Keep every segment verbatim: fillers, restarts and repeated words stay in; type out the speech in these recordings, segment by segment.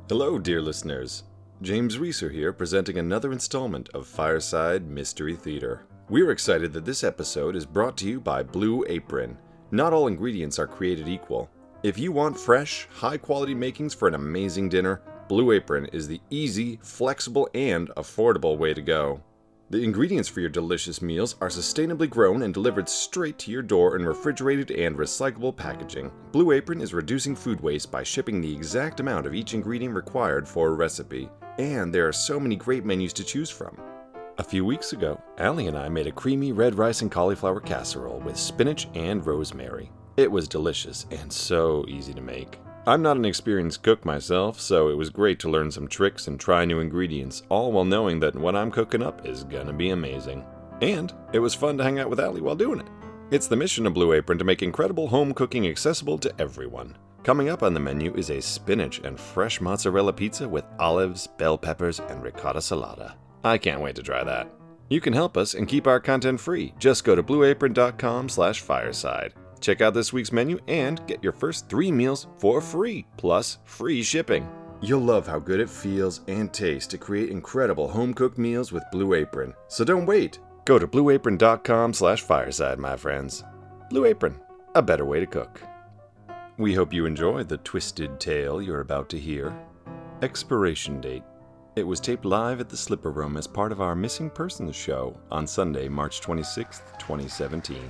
Hello, dear listeners. James Reeser here, presenting another installment of Fireside Mystery Theater. We're excited that this episode is brought to you by Blue Apron. Not all ingredients are created equal. If you want fresh, high-quality makings for an amazing dinner, Blue Apron is the easy, flexible, and affordable way to go. The ingredients for your delicious meals are sustainably grown and delivered straight to your door in refrigerated and recyclable packaging. Blue Apron is reducing food waste by shipping the exact amount of each ingredient required for a recipe. And there are so many great menus to choose from. A few weeks ago, Allie and I made a creamy red rice and cauliflower casserole with spinach and rosemary. It was delicious and so easy to make. I'm not an experienced cook myself, so it was great to learn some tricks and try new ingredients, all while knowing that what I'm cooking up is gonna be amazing. And it was fun to hang out with Allie while doing it. It's the mission of Blue Apron to make incredible home cooking accessible to everyone. Coming up on the menu is a spinach and fresh mozzarella pizza with olives, bell peppers, and ricotta salata. I can't wait to try that. You can help us and keep our content free. Just go to blueapron.com slash fireside. Check out this week's menu and get your first three meals for free, plus free shipping. You'll love how good it feels and tastes to create incredible home-cooked meals with Blue Apron. So don't wait. Go to blueapron.com slash fireside, my friends. Blue Apron, a better way to cook. We hope you enjoy the twisted tale you're about to hear. Expiration date. It was taped live at the Slipper Room as part of our Missing Persons show on Sunday, March twenty-sixth, twenty seventeen.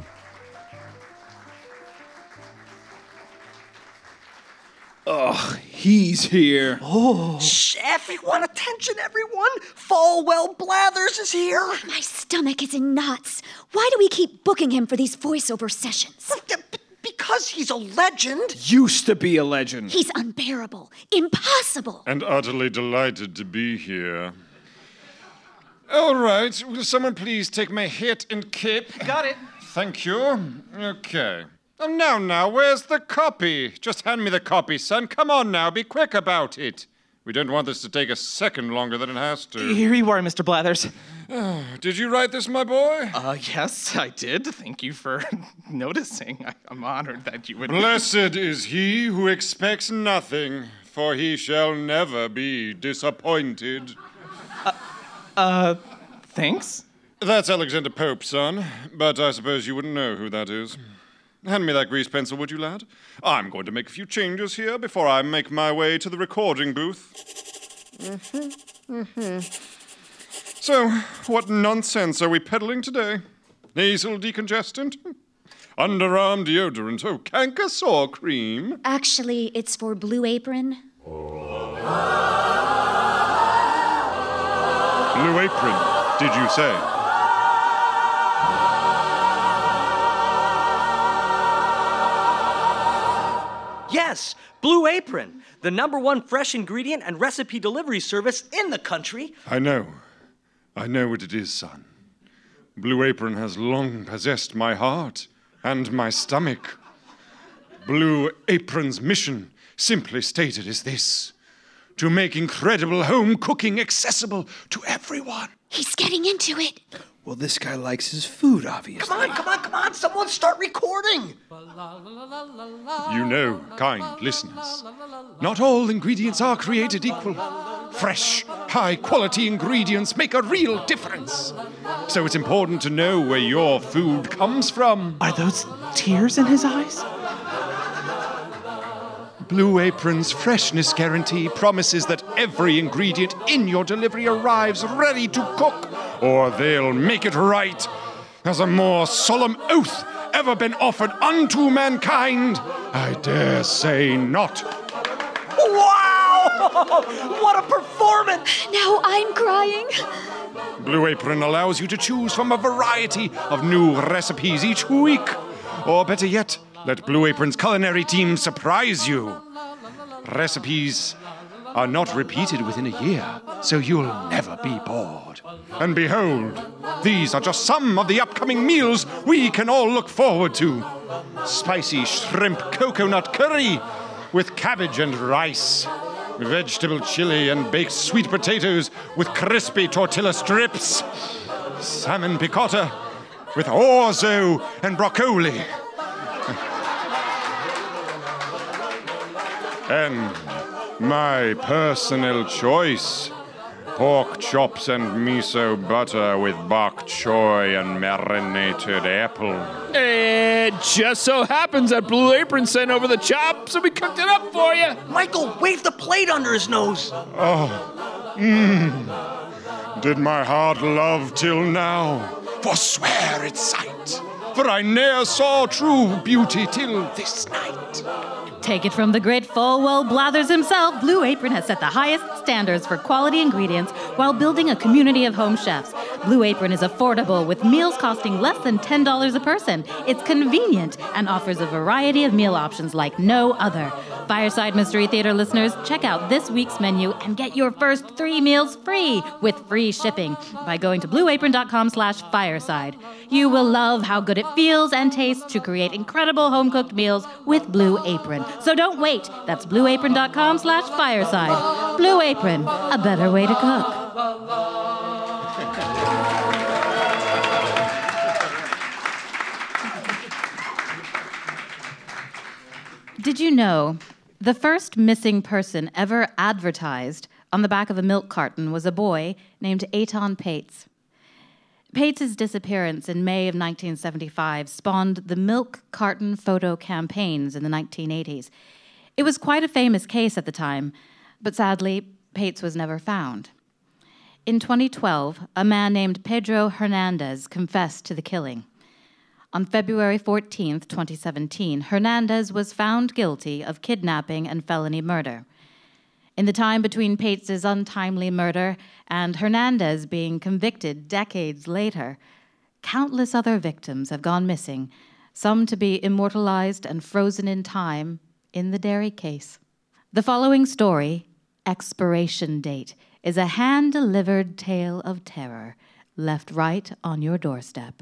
Oh, he's here. Oh. Shh, everyone, attention, everyone. Falwell Blathers is here. My stomach is in knots. Why do we keep booking him for these voiceover sessions? Because he's a legend. Used to be a legend. He's unbearable, impossible. And utterly delighted to be here. All right, will someone please take my hat and cape? Got it. Thank you. Okay. Oh, now, now, where's the copy? Just hand me the copy, son. Come on now, be quick about it. We don't want this to take a second longer than it has to. Here you are, Mister Blathers. Oh, did you write this, my boy? Uh, yes, I did. Thank you for noticing. I, I'm honored that you would... Blessed is he who expects nothing, for he shall never be disappointed. Uh, uh thanks? That's Alexander Pope, son, but I suppose you wouldn't know who that is. Hand me that grease pencil, would you, lad? I'm going to make a few changes here before I make my way to the recording booth. Mm-hmm, mm-hmm. So, what nonsense are we peddling today? Nasal decongestant? Underarm deodorant? Oh, canker sore cream? Actually, it's for Blue Apron. Oh. Blue Apron, did you say? Yes, Blue Apron, the number one fresh ingredient and recipe delivery service in the country. I know. I know what it is, son. Blue Apron has long possessed my heart and my stomach. Blue Apron's mission, simply stated, is this: to make incredible home cooking accessible to everyone. He's getting into it. Well, this guy likes his food, obviously. Come on, come on, come on, someone start recording. You know, kind listeners, not all ingredients are created equal. Fresh, high-quality ingredients make a real difference. So it's important to know where your food comes from. Are those tears in his eyes? Blue Apron's freshness guarantee promises that every ingredient in your delivery arrives ready to cook, or they'll make it right. Has a more solemn oath ever been offered unto mankind? I dare say not. Wow! What a performance! Now I'm crying. Blue Apron allows you to choose from a variety of new recipes each week. Or better yet, let Blue Apron's culinary team surprise you. Recipes are not repeated within a year, so you'll never be bored. And behold, these are just some of the upcoming meals we can all look forward to. Spicy shrimp coconut curry with cabbage and rice. Vegetable chili and baked sweet potatoes with crispy tortilla strips. Salmon picotta with orzo and broccoli. And My personal choice. Pork chops and miso butter with bok choy and marinated apple. It just so happens that Blue Apron sent over the chop, so we cooked it up for you. Michael, wave the plate under his nose. Oh, mmm. Did my heart love till now? Forswear its sight, for I ne'er saw true beauty till this night. Take it from the great Falwell Blathers himself, Blue Apron has set the highest standards for quality ingredients while building a community of home chefs. Blue Apron is affordable, with meals costing less than ten dollars a person. It's convenient and offers a variety of meal options like no other. Fireside Mystery Theater listeners, check out this week's menu and get your first three meals free with free shipping by going to blueapron.com slash fireside. You will love how good it feels and tastes to create incredible home-cooked meals with Blue Apron. So don't wait. That's blueapron.com slash fireside. Blue Apron, a better way to cook. Did you know the first missing person ever advertised on the back of a milk carton was a boy named Eitan Pates? Pates' disappearance in May of nineteen seventy-five spawned the milk carton photo campaigns in the nineteen eighties. It was quite a famous case at the time, but sadly, Pates was never found. In twenty twelve, a man named Pedro Hernandez confessed to the killing. On February fourteenth, twenty seventeen, Hernandez was found guilty of kidnapping and felony murder. In the time between Pates' untimely murder and Hernandez being convicted decades later, countless other victims have gone missing, some to be immortalized and frozen in time in the Derry case. The following story, Expiration Date, is a hand-delivered tale of terror left right on your doorstep.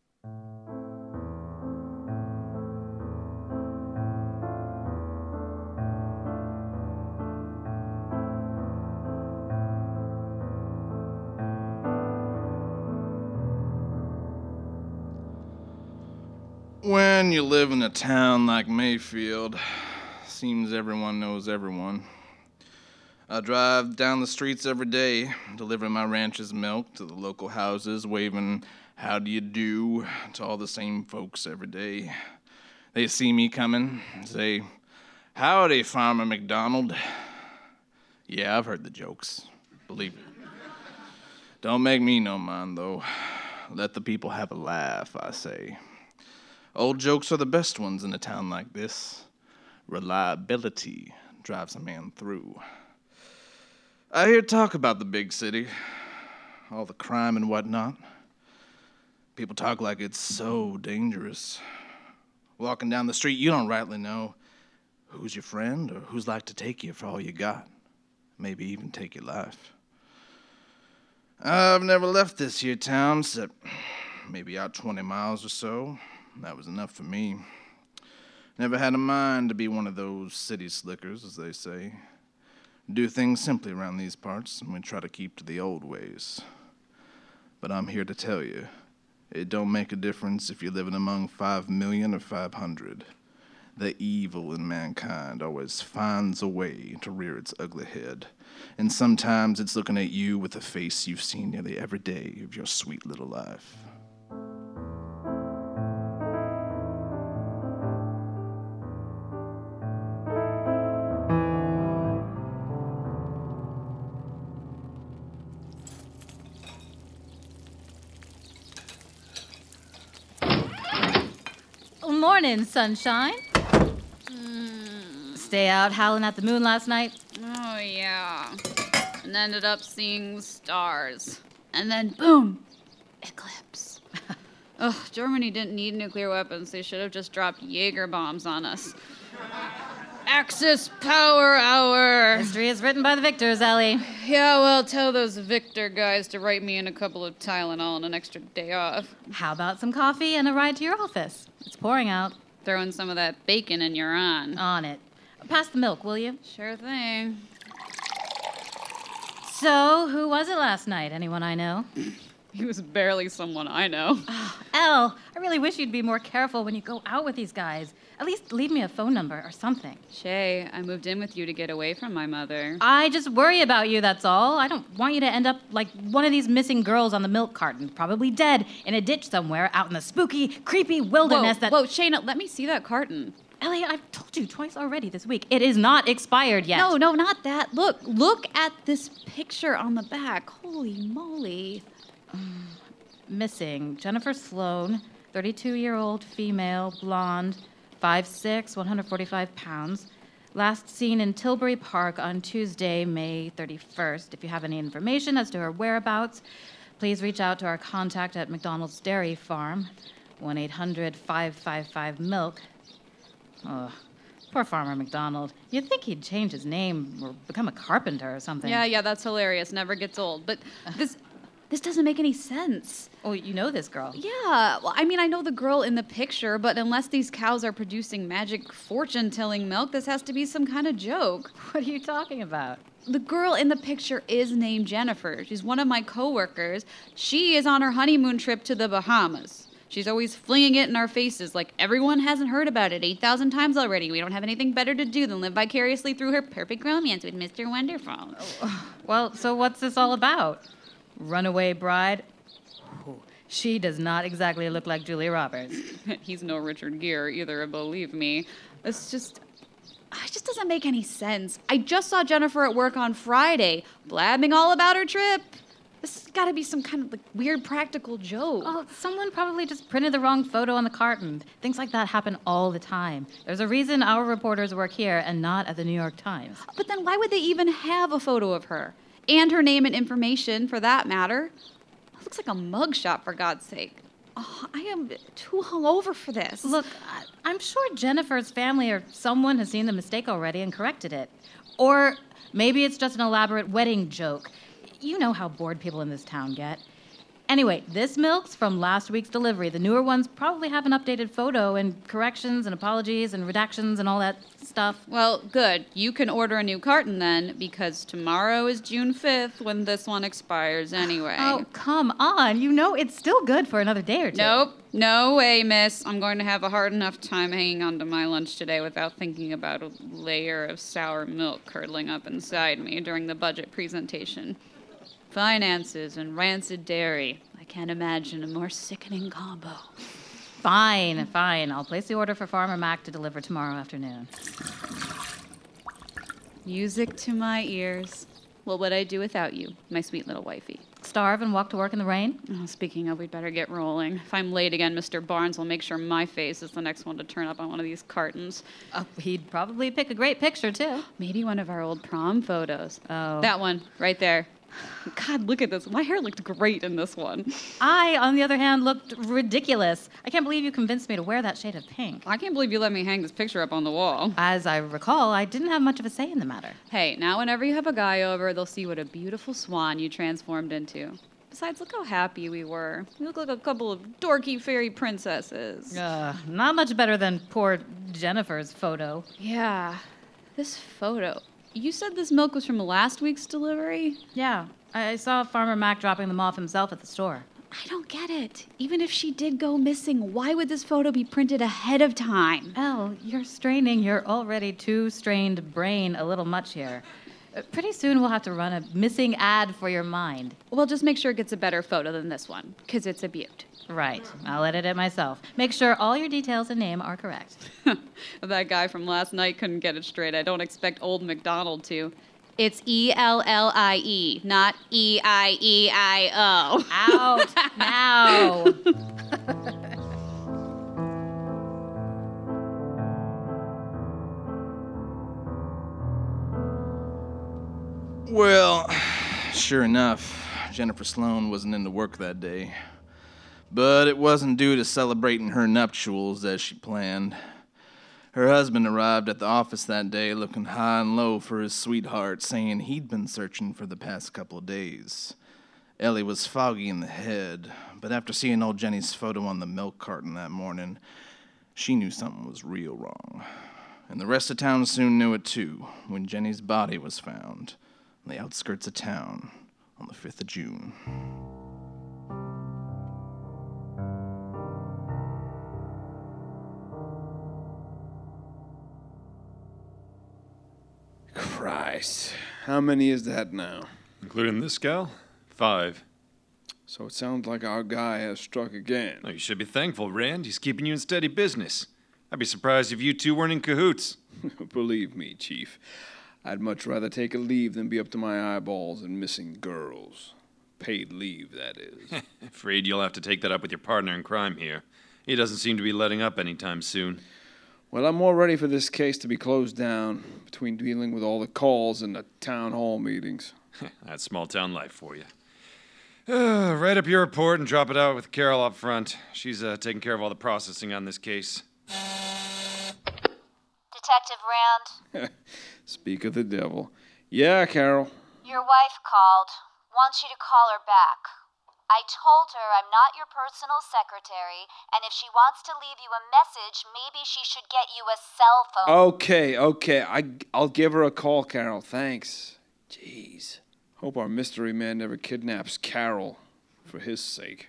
When you live in a town like Mayfield, seems everyone knows everyone. I drive down the streets every day, delivering my ranch's milk to the local houses, waving how do you do to all the same folks every day. They see me coming and say, howdy, Farmer McDonald. Yeah, I've heard the jokes, believe it. Don't make me no mind, though. Let the people have a laugh, I say. Old jokes are the best ones in a town like this. Reliability drives a man through. I hear talk about the big city, all the crime and whatnot. People talk like it's so dangerous. Walking down the street, you don't rightly know who's your friend or who's like to take you for all you got. Maybe even take your life. I've never left this here town, except maybe out twenty miles or so. That was enough for me. Never had a mind to be one of those city slickers, as they say. Do things simply around these parts, and we try to keep to the old ways. But I'm here to tell you, it don't make a difference if you're living among five million or five hundred. The evil in mankind always finds a way to rear its ugly head. And sometimes it's looking at you with a face you've seen nearly every day of your sweet little life. Morning, sunshine. Mm. Stay out howling at the moon last night? Oh, yeah. And ended up seeing stars. And then, boom, eclipse. Ugh, Germany didn't need nuclear weapons. They should have just dropped Jaeger bombs on us. Axis power hour. History is written by the victors, Ellie. Yeah, well, tell those Victor guys to write me in a couple of Tylenol and an extra day off. How about some coffee and a ride to your office? It's pouring out. Throwing some of that bacon and you're on. On it. Pass the milk, will you? Sure thing. So, who was it last night? Anyone I know? He was barely someone I know. Oh, Elle, I really wish you'd be more careful when you go out with these guys. At least leave me a phone number or something. Shay, I moved in with you to get away from my mother. I just worry about you, that's all. I don't want you to end up like one of these missing girls on the milk carton, probably dead in a ditch somewhere out in the spooky, creepy wilderness whoa, that... Whoa, Shayna, let me see that carton. Ellie, I've told you twice already this week. It is not expired yet. No, no, not that. Look, look at this picture on the back. Holy moly. Um, missing Jennifer Sloan, thirty-two-year-old female, blonde, five foot six, one hundred forty-five pounds. Last seen in Tilbury Park on Tuesday, May thirty-first. If you have any information as to her whereabouts, please reach out to our contact at McDonald's Dairy Farm, one eight hundred, five five five, milk. Oh, poor Farmer McDonald. You'd think he'd change his name or become a carpenter or something. Yeah, yeah, that's hilarious. Never gets old. But this this doesn't make any sense. Oh, you know this girl. Yeah, well, I mean, I know the girl in the picture, but unless these cows are producing magic fortune-telling milk, this has to be some kind of joke. What are you talking about? The girl in the picture is named Jennifer. She's one of my coworkers. She is on her honeymoon trip to the Bahamas. She's always flinging it in our faces like everyone hasn't heard about it eight thousand times already. We don't have anything better to do than live vicariously through her perfect romance with Mister Wonderful. Oh, well, so what's this all about? Runaway bride? Oh, she does not exactly look like Julia Roberts. He's no Richard Gere either, believe me. It's just... It just doesn't make any sense. I just saw Jennifer at work on Friday, blabbing all about her trip. This has got to be some kind of like weird practical joke. Oh, someone probably just printed the wrong photo on the carton. Things like that happen all the time. There's a reason our reporters work here and not at the New York Times. But then why would they even have a photo of her? And her name and information, for that matter. It looks like a mugshot, for God's sake. Oh, I am too hungover for this. Look, I- I'm sure Jennifer's family or someone has seen the mistake already and corrected it. Or maybe it's just an elaborate wedding joke. You know how bored people in this town get. Anyway, this milk's from last week's delivery. The newer ones probably have an updated photo and corrections and apologies and redactions and all that stuff. Well, good. You can order a new carton then, because tomorrow is June fifth when this one expires anyway. Oh, come on. You know it's still good for another day or two. Nope. No way, miss. I'm going to have a hard enough time hanging on to my lunch today without thinking about a layer of sour milk curdling up inside me during the budget presentation. Finances and rancid dairy. I can't imagine a more sickening combo. Fine, fine. I'll place the order for Farmer Mac to deliver tomorrow afternoon. Music to my ears. What would I do without you, my sweet little wifey? Starve and walk to work in the rain? Oh, speaking of, we'd better get rolling. If I'm late again, Mister Barnes will make sure my face is the next one to turn up on one of these cartons. Oh, he'd probably pick a great picture, too. Maybe one of our old prom photos. Oh. That one, right there. God, look at this. My hair looked great in this one. I, on the other hand, looked ridiculous. I can't believe you convinced me to wear that shade of pink. I can't believe you let me hang this picture up on the wall. As I recall, I didn't have much of a say in the matter. Hey, now whenever you have a guy over, they'll see what a beautiful swan you transformed into. Besides, look how happy we were. We look like a couple of dorky fairy princesses. Uh, not much better than poor Jennifer's photo. Yeah, this photo. You said this milk was from last week's delivery? Yeah, I saw Farmer Mac dropping them off himself at the store. I don't get it. Even if she did go missing, why would this photo be printed ahead of time? Elle, you're straining your already too strained brain a little much here. Uh, pretty soon we'll have to run a missing ad for your mind. Well, just make sure it gets a better photo than this one, because it's a beaut. Right. I'll edit it myself. Make sure all your details and name are correct. If that guy from last night couldn't get it straight, I don't expect old McDonald to. It's E L L I E, not E I E I O. Out now. Well, sure enough, Jennifer Sloan wasn't into work that day. But it wasn't due to celebrating her nuptials as she planned. Her husband arrived at the office that day looking high and low for his sweetheart, saying he'd been searching for the past couple of days. Ellie was foggy in the head, but after seeing old Jenny's photo on the milk carton that morning, she knew something was real wrong. And the rest of town soon knew it too, when Jenny's body was found on the outskirts of town on the fifth of June. Christ. How many is that now? Including this gal? Five. So it sounds like our guy has struck again. Oh, you should be thankful, Rand. He's keeping you in steady business. I'd be surprised if you two weren't in cahoots. Believe me, Chief. I'd much rather take a leave than be up to my eyeballs in missing girls. Paid leave, that is. Afraid you'll have to take that up with your partner in crime here. He doesn't seem to be letting up anytime soon. Well, I'm more ready for this case to be closed down between dealing with all the calls and the town hall meetings. That's small-town life for you. Uh, write up your report and drop it out with Carol up front. She's uh, taking care of all the processing on this case. Detective Rand? Speak of the devil. Yeah, Carol. Your wife called. Wants you to call her back. I told her I'm not your personal secretary, and if she wants to leave you a message, maybe she should get you a cell phone. Okay, okay. I, I'll give her a call, Carol. Thanks. Jeez. Hope our mystery man never kidnaps Carol, for his sake.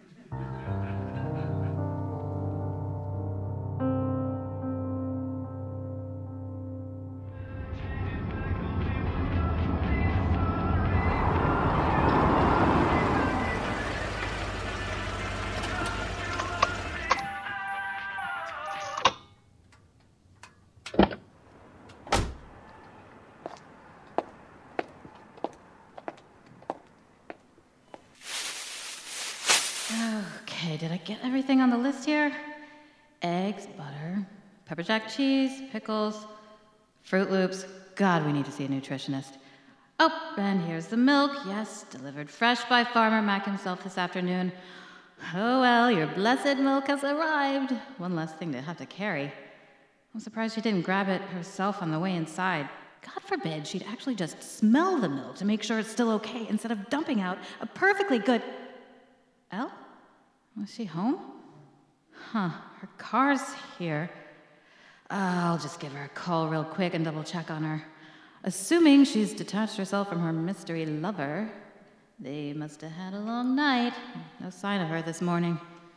Okay, did I get everything on the list here? Eggs, butter, pepper jack cheese, pickles, Fruit Loops. God, we need to see a nutritionist. Oh, and here's the milk. Yes, delivered fresh by Farmer Mac himself this afternoon. Oh well, your blessed milk has arrived. One less thing to have to carry. I'm surprised she didn't grab it herself on the way inside. God forbid she'd actually just smell the milk to make sure it's still okay instead of dumping out a perfectly good... Elle? Was she home? Huh, her car's here. Uh, I'll just give her a call real quick and double check on her. Assuming she's detached herself from her mystery lover, they must have had a long night. No sign of her this morning.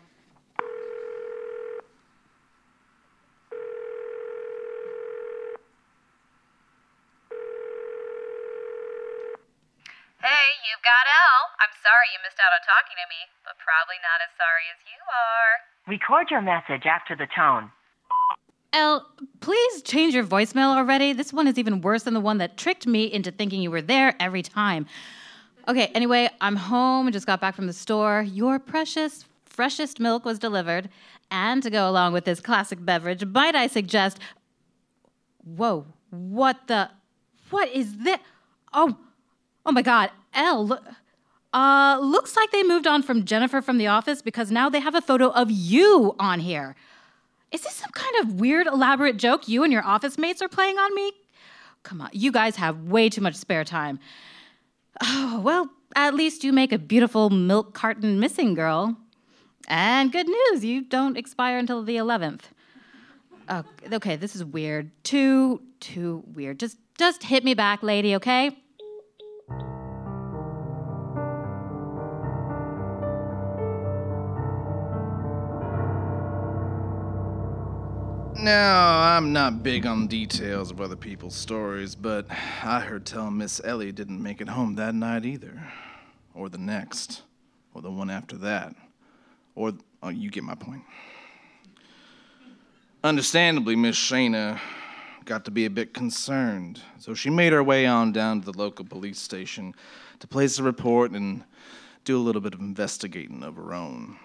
Hey, you've got Elle. I'm sorry you missed out on talking to me, but probably not as sorry as you are. Record your message after the tone. Elle, please change your voicemail already. This one is even worse than the one that tricked me into thinking you were there every time. Okay, anyway, I'm home and just got back from the store. Your precious, freshest milk was delivered. And to go along with this classic beverage, might I suggest... Whoa, what the... What is this? Oh... Oh my God, Elle, look, uh, looks like they moved on from Jennifer from The Office because now they have a photo of you on here. Is this some kind of weird, elaborate joke you and your office mates are playing on me? Come on, you guys have way too much spare time. Oh, well, at least you make a beautiful milk carton missing girl. And good news, you don't expire until the eleventh. Oh, okay, this is weird. Too, too weird. Just, just hit me back, lady, okay? Now, I'm not big on details of other people's stories, but I heard tell Miss Ellie didn't make it home that night either. Or the next. Or the one after that. Or, oh, you get my point. Understandably, Miss Shayna got to be a bit concerned, so she made her way on down to the local police station to place a report and do a little bit of investigating of her own.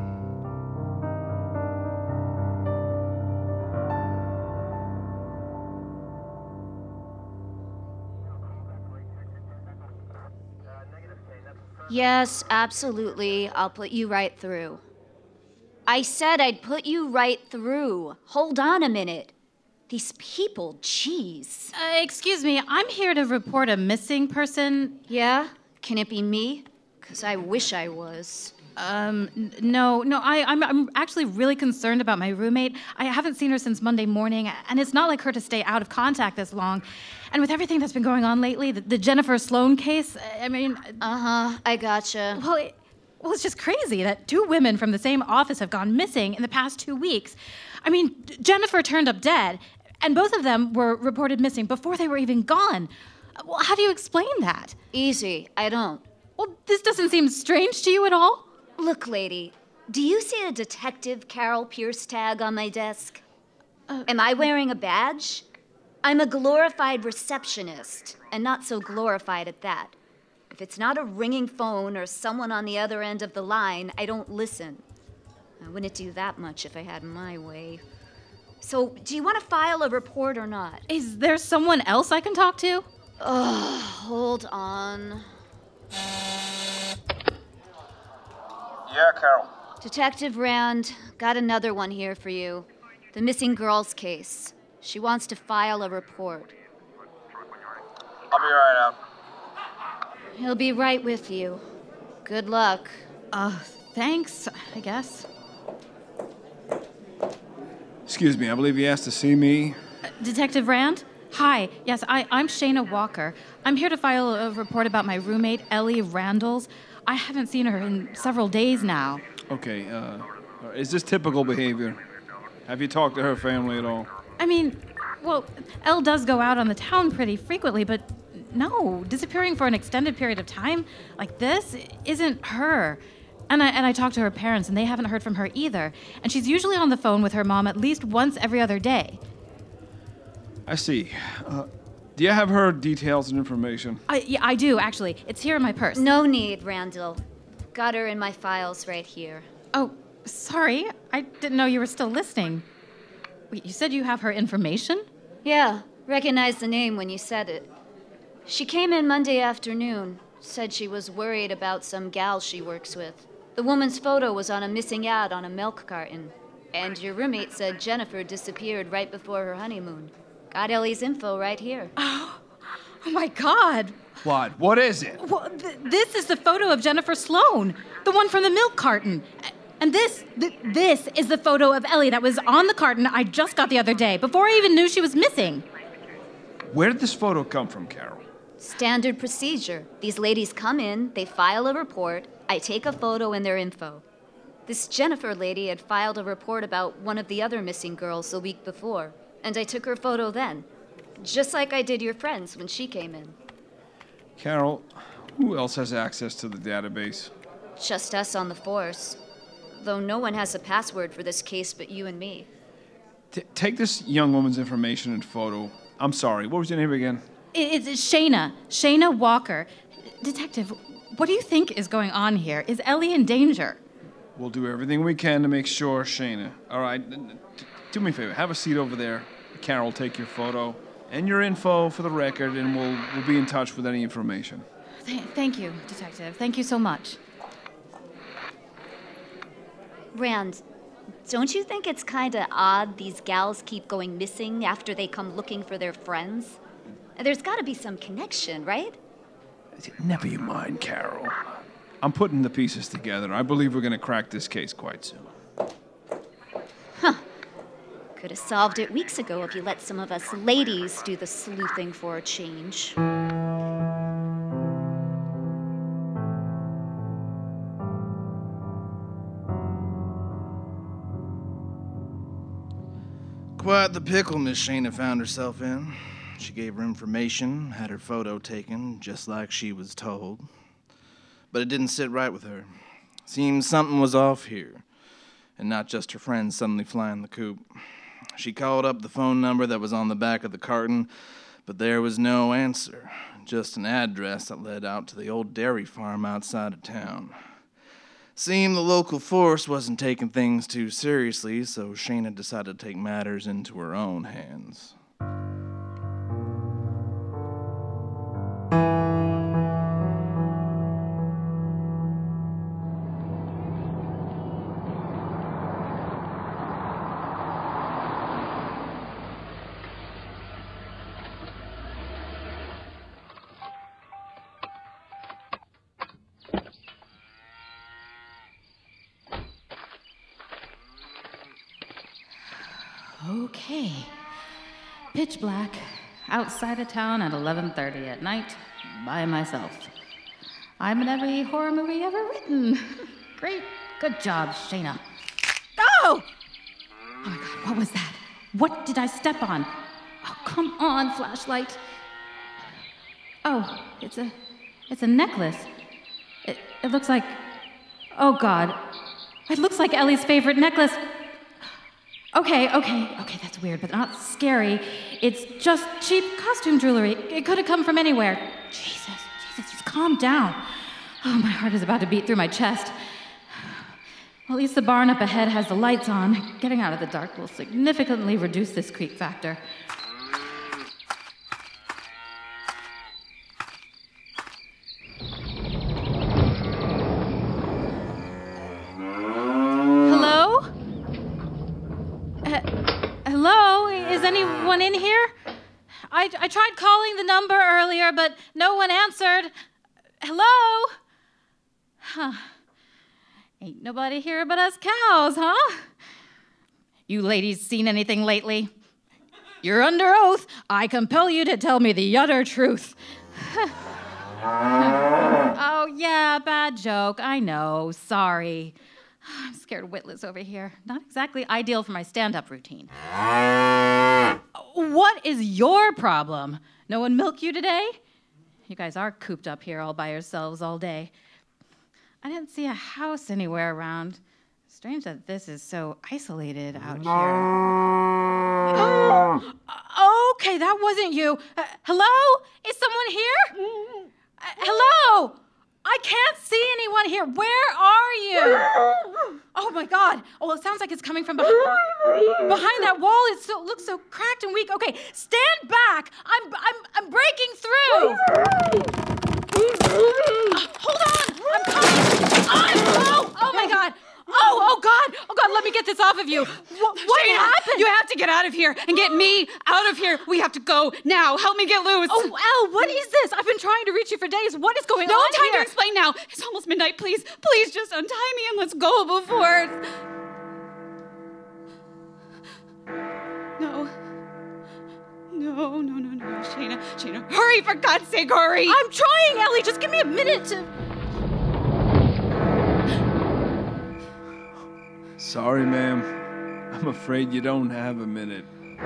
Yes, absolutely. I'll put you right through. I said I'd put you right through. Hold on a minute. These people, jeez. Uh, excuse me, I'm here to report a missing person. Yeah? Can it be me? Because I wish I was. Um, n- no, no, I, I'm, I'm actually really concerned about my roommate. I haven't seen her since Monday morning, and it's not like her to stay out of contact this long. And with everything that's been going on lately, the, the Jennifer Sloan case, I mean... Uh-huh, I gotcha. Well, it, well, it's just crazy that two women from the same office have gone missing in the past two weeks. I mean, Jennifer turned up dead, And both of them were reported missing before they were even gone. Well, how do you explain that? Easy, I don't. Well, this doesn't seem strange to you at all? Look, lady, do you see a Detective Carol Pierce tag on my desk? Uh, Am I wearing a badge? I'm a glorified receptionist, and not so glorified at that. If it's not a ringing phone or someone on the other end of the line, I don't listen. I wouldn't do that much if I had my way. So, do you want to file a report or not? Is there someone else I can talk to? Ugh, hold on. Yeah, Carol. Detective Rand, got another one here for you. The missing girls case. She wants to file a report. I'll be right out. He'll be right with you. Good luck. Uh, thanks, I guess. Excuse me, I believe he asked to see me. Uh, Detective Rand? Hi, yes, I, I'm Shayna Walker. I'm here to file a report about my roommate, Ellie Randalls. I haven't seen her in several days now. Okay, uh, is this typical behavior? Have you talked to her family at all? I mean, well, Elle does go out on the town pretty frequently, but no, disappearing for an extended period of time like this isn't her. And I, and I talked to her parents, and they haven't heard from her either. And she's usually on the phone with her mom at least once every other day. I see. Uh, do you have her details and information? I, yeah, I do, actually. It's here in my purse. No need, Randall. Got her in my files right here. Oh, sorry. I didn't know you were still listening. Wait, you said you have her information? Yeah, recognized the name when you said it. She came in Monday afternoon, said she was worried about some gal she works with. The woman's photo was on a missing ad on a milk carton. And your roommate said Jennifer disappeared right before her honeymoon. Got Ellie's info right here. Oh, oh my God. What? What is it? Well, th- this is the photo of Jennifer Sloan, the one from the milk carton. And this, th- this is the photo of Ellie that was on the carton I just got the other day, before I even knew she was missing. Where did this photo come from, Carol? Standard procedure. These ladies come in, they file a report, I take a photo and their info. This Jennifer lady had filed a report about one of the other missing girls the week before, and I took her photo then, just like I did your friend's when she came in. Carol, who else has access to the database? Just us on the force. Though no one has a password for this case but you and me. T- take this young woman's information and photo. I'm sorry, what was your name again? It's Shayna. Shayna Walker. Detective, what do you think is going on here? Is Ellie in danger? We'll do everything we can to make sure, Shayna. All right, do me a favor. Have a seat over there. Carol, take your photo and your info for the record, and we'll we'll be in touch with any information. Th- thank you, Detective. Thank you so much. Rand, don't you think it's kind of odd these gals keep going missing after they come looking for their friends? There's got to be some connection, right? Never you mind, Carol. I'm putting the pieces together. I believe we're going to crack this case quite soon. Huh. Could have solved it weeks ago if you let some of us ladies do the sleuthing for a change. Quite the pickle Miss Shayna found herself in. She gave her information, had her photo taken, just like she was told. But it didn't sit right with her. Seems something was off here, and not just her friends suddenly flying the coop. She called up the phone number that was on the back of the carton, but there was no answer, just an address that led out to the old dairy farm outside of town. Seemed the local force wasn't taking things too seriously, so Shayna decided to take matters into her own hands. Okay. Pitch black, outside of town at eleven thirty at night, by myself. I'm in every horror movie ever written. Great. Good job, Shayna. Oh! Oh my God, what was that? What did I step on? come on, flashlight. Oh, it's a, it's a necklace. It, it looks like, oh God, it looks like Ellie's favorite necklace. Okay, okay, okay, that's weird, but not scary. It's just cheap costume jewelry. It could have come from anywhere. Jesus, Jesus, just calm down. Oh, my heart is about to beat through my chest. Well, at least the barn up ahead has the lights on. Getting out of the dark will significantly reduce this creep factor. Hello? Uh, hello? Is anyone in here? I, I tried calling the number earlier, but no one answered. Hello? Huh. Ain't nobody here but us cows, huh? You ladies seen anything lately? You're under oath. I compel you to tell me the utter truth. Oh, yeah, bad joke. I know. Sorry. I'm scared witless over here. Not exactly ideal for my stand-up routine. What is your problem? No one milk you today? You guys are cooped up here all by yourselves all day. I didn't see a house anywhere around. Strange that this is so isolated out here. Oh, okay, that wasn't you. Uh, hello? Is someone here? Uh, hello? I can't see anyone here. Where are you? Oh my God. Oh, it sounds like it's coming from behind, behind that wall. It so, looks so cracked and weak. Okay, stand back. I'm I'm I'm breaking through. Uh, hold on. I'm coming. Oh, oh my God. Oh, oh God. Oh God, let me get this off of you. What, what Shayna, happened? You have to get out of here and get me out of here. We have to go now. Help me get loose. Oh, Elle, what is this? I've been trying to reach you for days. What is going no on time here? to explain now. It's almost midnight. Please, please just untie me and let's go before it's... No. No, no, no, no, Shayna, Shayna, hurry, for God's sake, hurry! I'm trying, Ellie, just give me a minute to... Sorry, ma'am. I'm afraid you don't have a minute.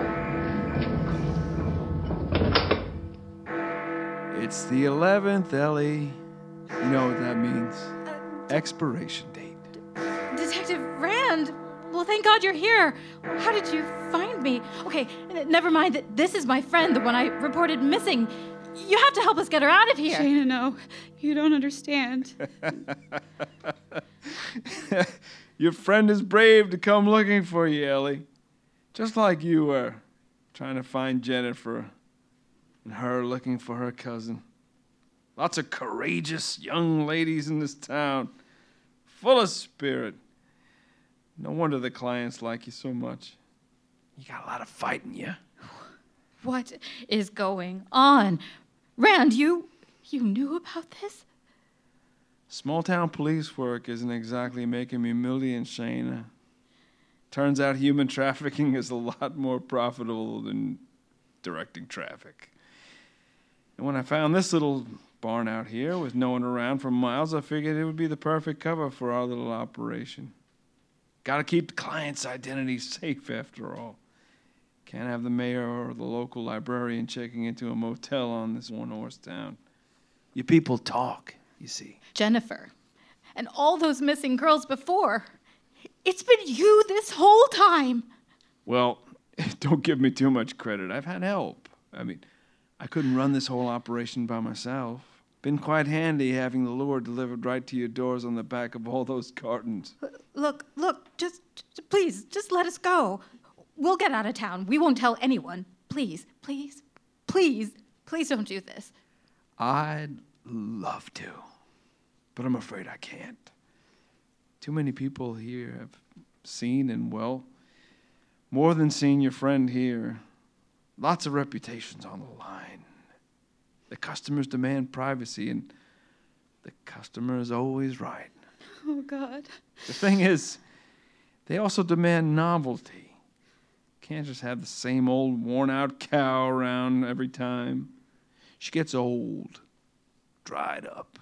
It's the eleventh, Ellie. You know what that means. Expiration date. Detective Rand, well, thank God you're here. How did you find me? Okay, n- never mind. This is my friend, the one I reported missing. You have to help us get her out of here. Shayna, no. You don't understand. Your friend is brave to come looking for you, Ellie. Just like you were, trying to find Jennifer, and her looking for her cousin. Lots of courageous young ladies in this town, full of spirit. No wonder the clients like you so much. You got a lot of fight in you. What is going on? Rand, you... you knew about this? Small-town police work isn't exactly making me millions, Shayna. Turns out human trafficking is a lot more profitable than directing traffic. And when I found this little barn out here with no one around for miles, I figured it would be the perfect cover for our little operation. Gotta keep the client's identity safe, after all. Can't have the mayor or the local librarian checking into a motel on this one-horse town. You people talk, you see. Jennifer, and all those missing girls before. It's been you this whole time. Well, don't give me too much credit. I've had help. I mean, I couldn't run this whole operation by myself. Been quite handy having the lure delivered right to your doors on the back of all those cartons. Look, look, just, just please, just let us go. We'll get out of town. We won't tell anyone. Please, please, please, please don't do this. I'd love to, but I'm afraid I can't. Too many people here have seen and, well, more than seen your friend here. Lots of reputations on the line. The customers demand privacy, and the customer is always right. Oh, God. The thing is, they also demand novelty. Can't just have the same old worn-out cow around every time. She gets old, dried up,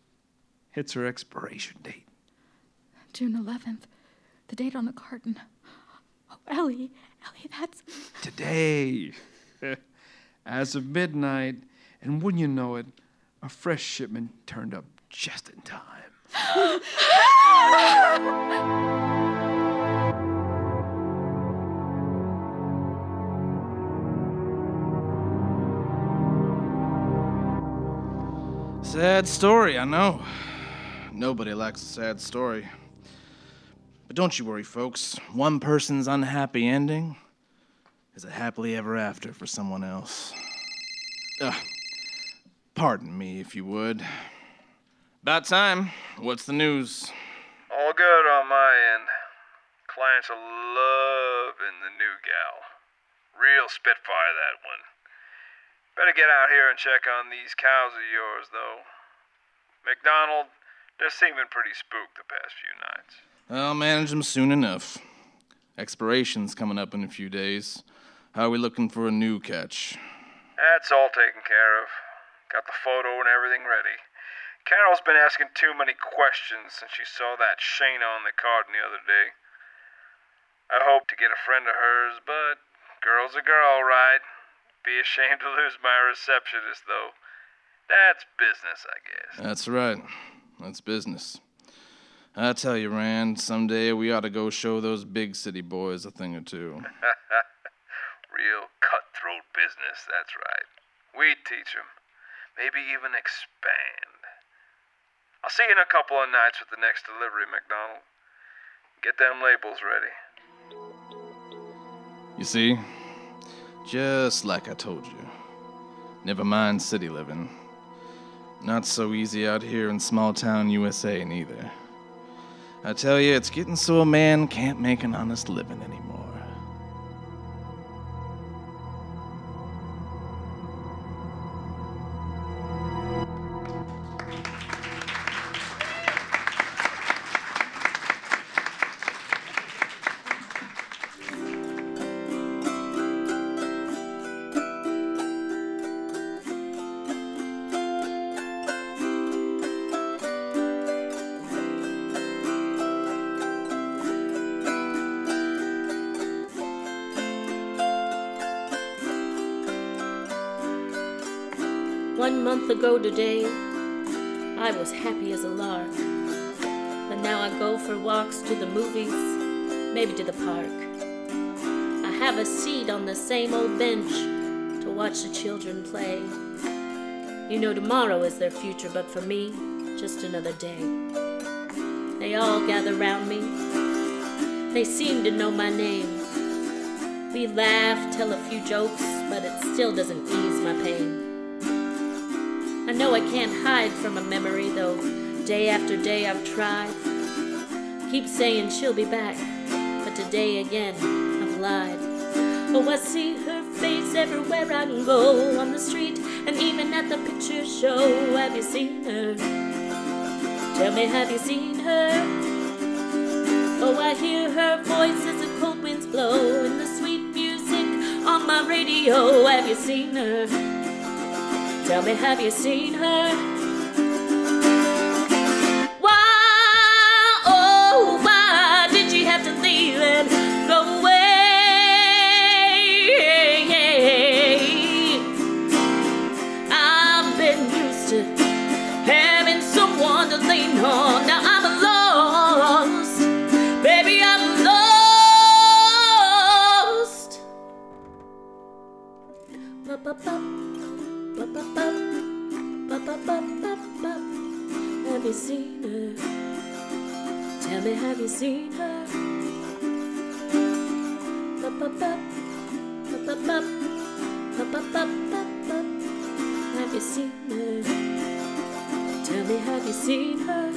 hits her expiration date. June eleventh, the date on the carton. Oh, Ellie, Ellie, that's... Today. as of midnight, and wouldn't you know it, a fresh shipment turned up just in time. Sad story, I know. Nobody likes a sad story. But don't you worry, folks. One person's unhappy ending is a happily ever after for someone else. Ugh. Pardon me, if you would. About time. What's the news? All good on my end. Clients are loving the new gal. Real spitfire, that one. Better get out here and check on these cows of yours, though. McDonald, they're seeming pretty spooked the past few nights. I'll manage them soon enough. Expiration's coming up in a few days. How are we looking for a new catch? That's all taken care of. Got the photo and everything ready. Carol's been asking too many questions since she saw that Shayna on the card the other day. I hope to get a friend of hers, but girl's a girl, right? Be ashamed to lose my receptionist, though. That's business, I guess. That's right. That's business. I tell you, Rand, someday we ought to go show those big city boys a thing or two. Real cutthroat business, that's right. We'd teach 'em. Maybe even expand. I'll see you in a couple of nights with the next delivery, McDonald. Get them labels ready. You see? Just like I told you. Never mind city living. Not so easy out here in small town U S A neither. I tell you, it's getting so a man can't make an honest living anymore. One month ago today, I was happy as a lark. But now I go for walks to the movies, maybe to the park. I have a seat on the same old bench to watch the children play. You know tomorrow is their future, but for me, just another day. They all gather round me. They seem to know my name. We laugh, tell a few jokes, but it still doesn't ease my pain. I know I can't hide from a memory, though day after day I've tried. Keep saying she'll be back, but today again I've lied. Oh, I see her face everywhere I go, on the street and even at the picture show. Have you seen her? Tell me, have you seen her? Oh, I hear her voice as the cold winds blow in the sweet music on my radio. Have you seen her? Tell me, have you seen her? Why, oh, why did you have to leave and go away? I've been used to having someone to lean on. Now I'm lost, baby, I'm lost. Ba-ba-ba. Have you seen her? Tell me, have you seen her? Have you seen her? Tell me, have you seen her?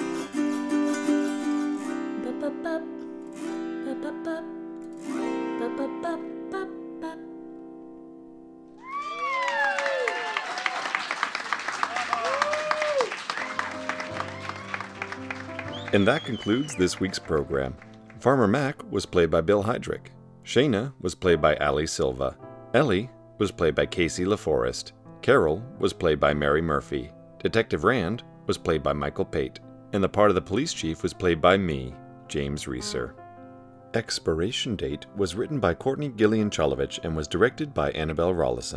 And that concludes this week's program. Farmer Mac was played by Bill Heydrich. Shayna was played by Ali Silva. Ellie was played by Casey LaForest. Carol was played by Mary Murphy. Detective Rand was played by Michael Pate. And the part of the police chief was played by me, James Reeser. Expiration Date was written by Courtney Gillian Cholovich and was directed by Annabelle Rollison.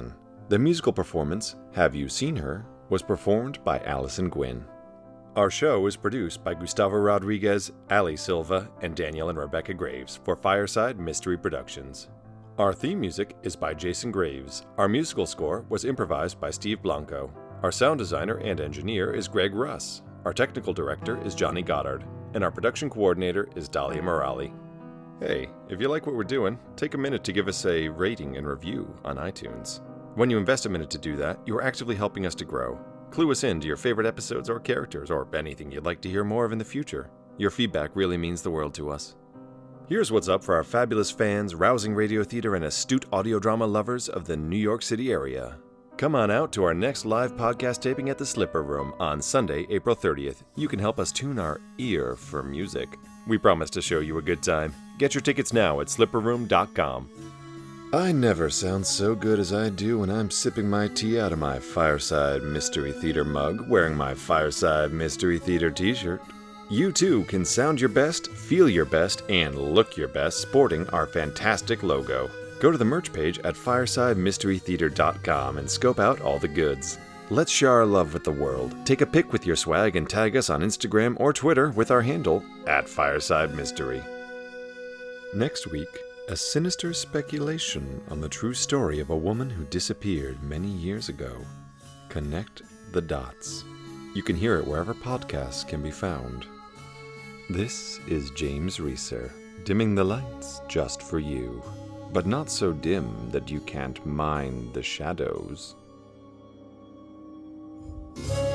The musical performance, Have You Seen Her?, was performed by Allison Gwynn. Our show is produced by Gustavo Rodriguez, Ali Silva, and Daniel and Rebecca Graves for Fireside Mystery Productions. Our theme music is by Jason Graves. Our musical score was improvised by Steve Blanco. Our sound designer and engineer is Greg Russ. Our technical director is Johnny Goddard. And our production coordinator is Dahlia Morali. Hey, if you like what we're doing, take a minute to give us a rating and review on iTunes. When you invest a minute to do that, you are actively helping us to grow. Clue us in to your favorite episodes or characters, or anything you'd like to hear more of in the future. Your feedback really means the world to us. Here's what's up for our fabulous fans, rousing radio theater, and astute audio drama lovers of the New York City area. Come on out to our next live podcast taping at the Slipper Room on Sunday, April thirtieth. You can help us tune our ear for music. We promise to show you a good time. Get your tickets now at slipper room dot com. I never sound so good as I do when I'm sipping my tea out of my Fireside Mystery Theater mug, wearing my Fireside Mystery Theater t-shirt. You too can sound your best, feel your best, and look your best sporting our fantastic logo. Go to the merch page at fireside mystery theater dot com and scope out all the goods. Let's share our love with the world. Take a pic with your swag and tag us on Instagram or Twitter with our handle, at Fireside Mystery. Next week, a sinister speculation on the true story of a woman who disappeared many years ago. Connect the dots. You can hear it wherever podcasts can be found. This is James Reeser, dimming the lights just for you, but not so dim that you can't mind the shadows.